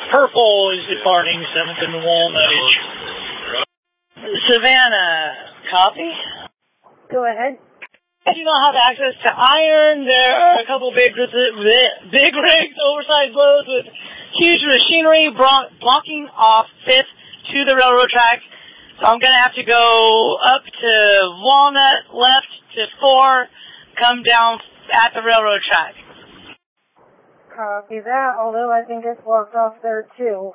Purple is departing 7th and Walnut. Savannah, copy? Go ahead. I do not have access to iron. There are a couple big rigs, oversized loads with huge machinery blocking off 5th to the railroad tracks. So I'm going to have to go up to Walnut, left to 4, come down at the railroad track. Copy that, although I think it's blocked off there too.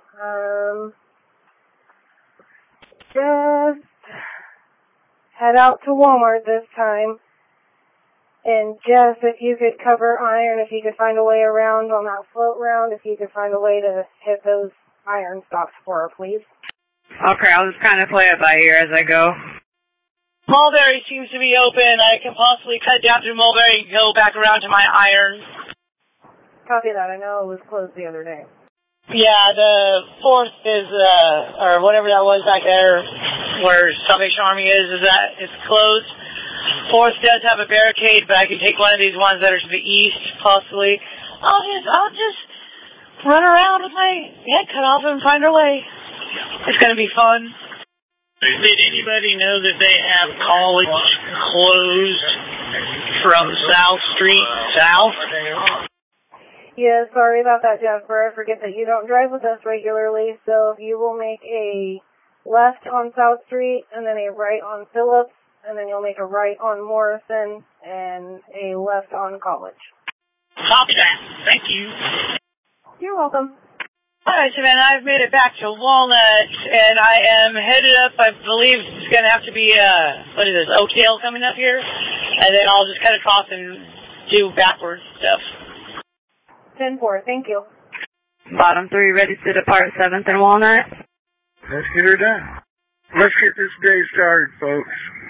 Just head out to Walmart this time. And Jess, if you could cover iron, if you could find a way around on that float round, if you could find a way to hit those iron stops for her, please. Okay, I'll just kind of play it by ear as I go. Mulberry seems to be open. I can possibly cut down through Mulberry and go back around to my iron. Copy that. I know it was closed the other day. Yeah, the 4th is, or whatever that was back there, where Salvation Army is closed. 4th does have a barricade, but I can take one of these ones that are to the east, possibly. I'll just run around with my head cut off and find our way. It's going to be fun. Did anybody know that they have college closed from South Street south? Yeah, sorry about that, Jasper. I forget that you don't drive with us regularly, so if you will make a left on South Street, and then a right on Phillips, and then you'll make a right on Morrison, and a left on College. Copy that. Thank you. You're welcome. All right, Savannah, I've made it back to Walnut, and I am headed up. I believe it's going to have to be, Oakdale coming up here, and then I'll just cut across and do backwards stuff. 10-4, thank you. Bottom 3 ready to depart 7th and Walnut. Let's get her done. Let's get this day started, folks.